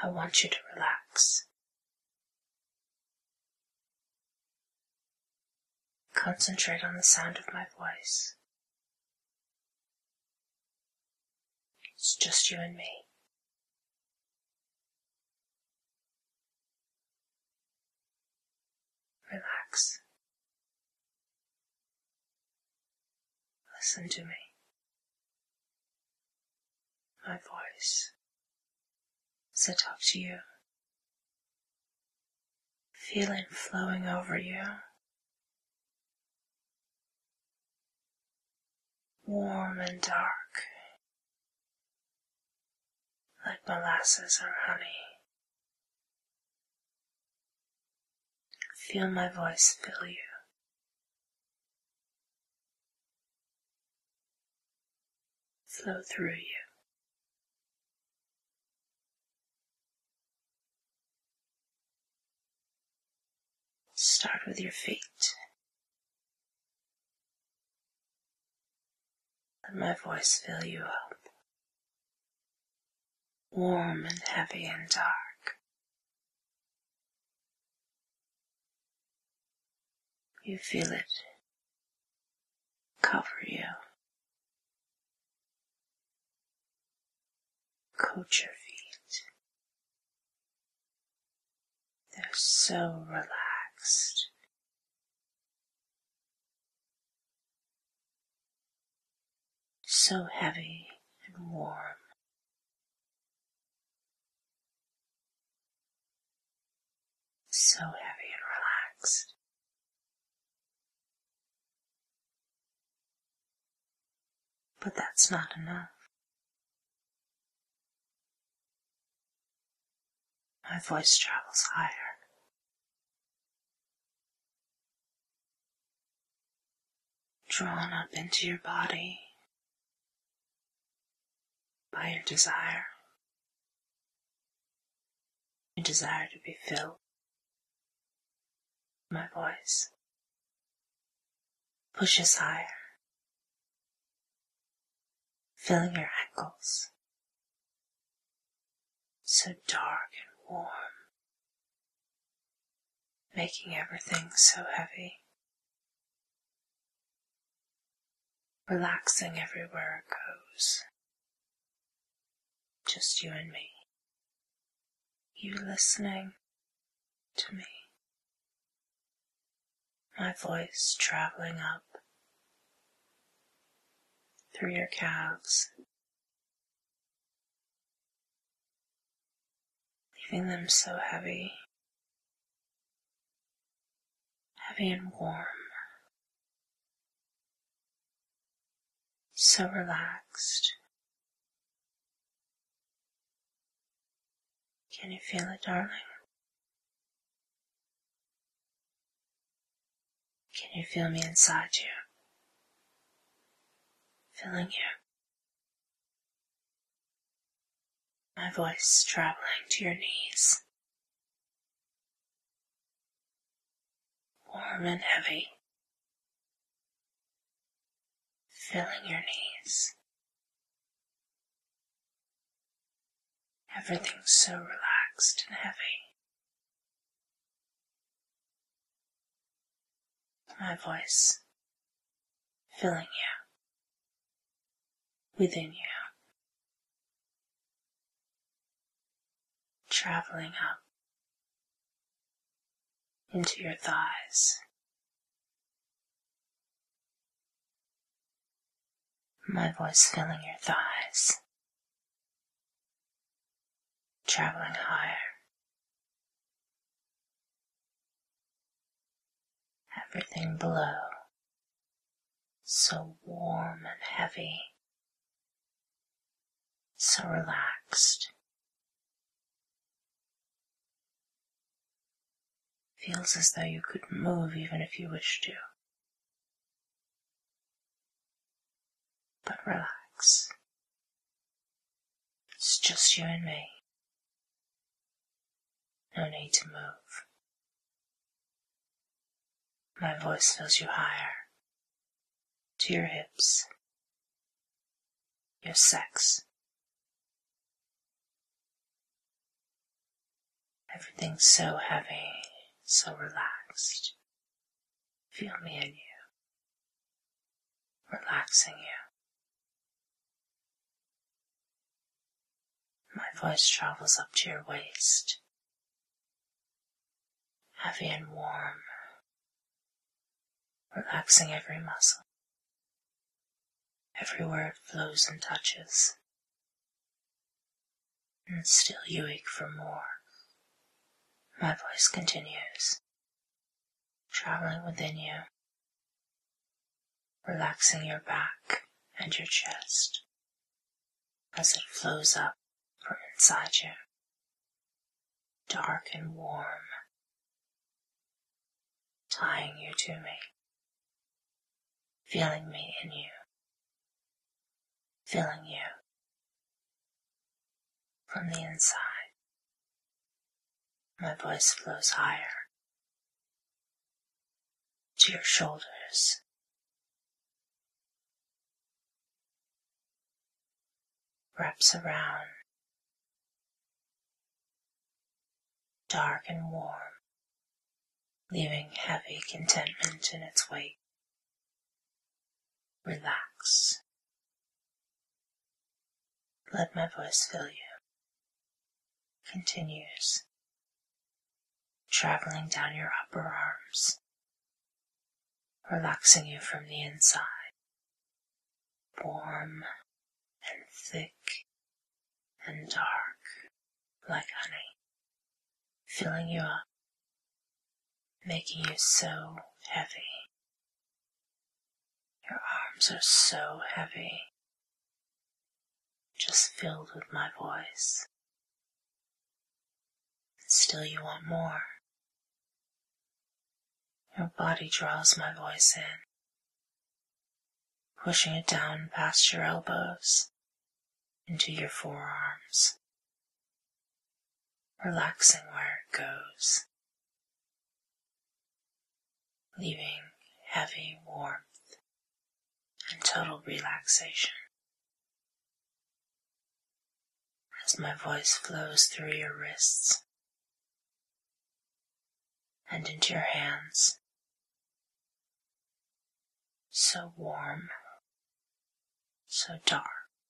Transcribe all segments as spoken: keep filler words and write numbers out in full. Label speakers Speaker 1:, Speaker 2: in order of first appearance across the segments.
Speaker 1: I want you to relax. Concentrate on the sound of my voice. It's just you and me. Relax. Listen to me. My voice. As I talk to you. Feel it flowing over you. Warm and dark. Like molasses or honey. Feel my voice fill you. Flow through you. Start with your feet. Let my voice fill you up. Warm and heavy and dark. You feel it cover you. Coat your feet. They're so relaxed. So heavy and warm. So heavy and relaxed. But that's not enough. My voice travels higher. Drawn up into your body by your desire. Your desire to be filled. My voice pushes higher, filling your ankles. So dark and warm, making everything so heavy. Relaxing everywhere it goes. Just you and me. You listening to me. My voice traveling up through your calves, leaving them so heavy, heavy and warm, so relaxed. Can you feel it, darling? Can you feel me inside you? Filling you. My voice traveling to your knees. Warm and heavy. Filling your knees. Everything's so relaxed and heavy. My voice filling you. Within you. Traveling up into your thighs. My voice filling your thighs. Traveling higher. Everything below. So warm and heavy. So relaxed. Feels as though you couldn't move even if you wished to. But relax. It's just you and me. No need to move. My voice fills you higher. To your hips. Your sex. Everything's so heavy, so relaxed. Feel me in you, relaxing you. My voice travels up to your waist, heavy and warm, relaxing every muscle. Everywhere it flows and touches. And still you ache for more. My voice continues, traveling within you, relaxing your back and your chest as it flows up from inside you, dark and warm, tying you to me, feeling me in you, feeling you from the inside. My voice flows higher to your shoulders, wraps around, dark and warm, leaving heavy contentment in its wake. Relax. Let my voice fill you. Continues, traveling down your upper arms, relaxing you from the inside, warm and thick and dark like honey, filling you up, making you so heavy. Your arms are so heavy, just filled with my voice. And still you want more. Your body draws my voice in, pushing it down past your elbows into your forearms, relaxing where it goes, leaving heavy warmth and total relaxation. As my voice flows through your wrists and into your hands, so warm, so dark,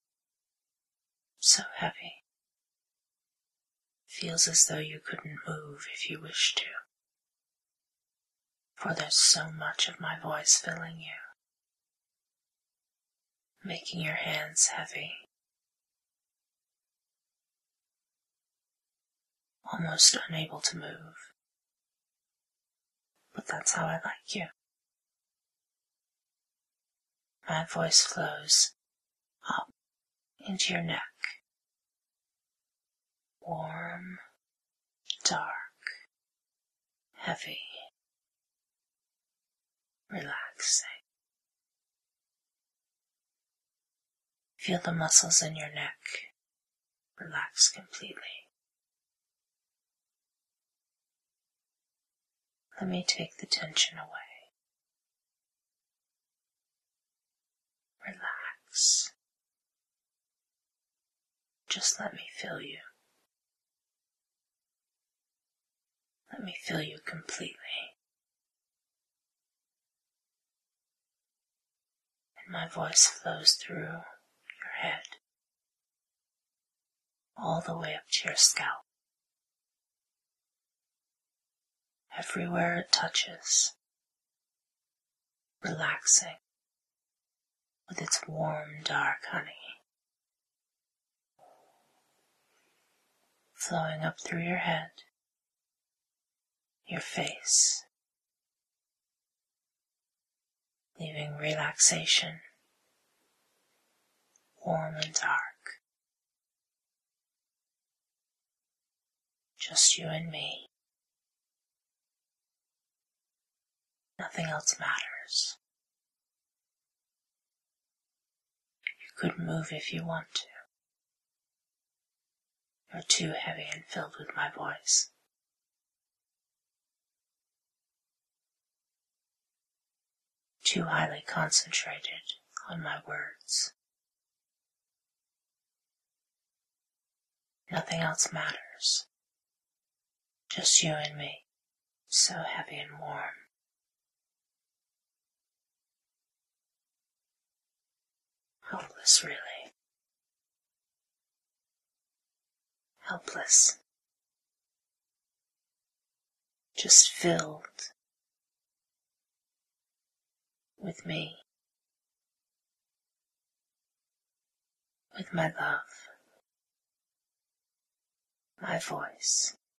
Speaker 1: so heavy. Feels as though you couldn't move if you wished to, for there's so much of my voice filling you, making your hands heavy, almost unable to move. But that's how I like you. My voice flows up into your neck, warm, dark, heavy, relaxing. Feel the muscles in your neck relax completely. Let me take the tension away. Relax. Just let me feel you. Let me feel you completely. And my voice flows through your head, all the way up to your scalp. Everywhere it touches, relaxing with its warm, dark honey, flowing up through your head, your face, leaving relaxation, warm and dark. Just you and me. Nothing else matters. You could move if you want to. You're too heavy and filled with my voice. Too highly concentrated on my words. Nothing else matters. Just you and me, so happy and warm. Helpless, really. Helpless. Just filled with me, with my love, my voice,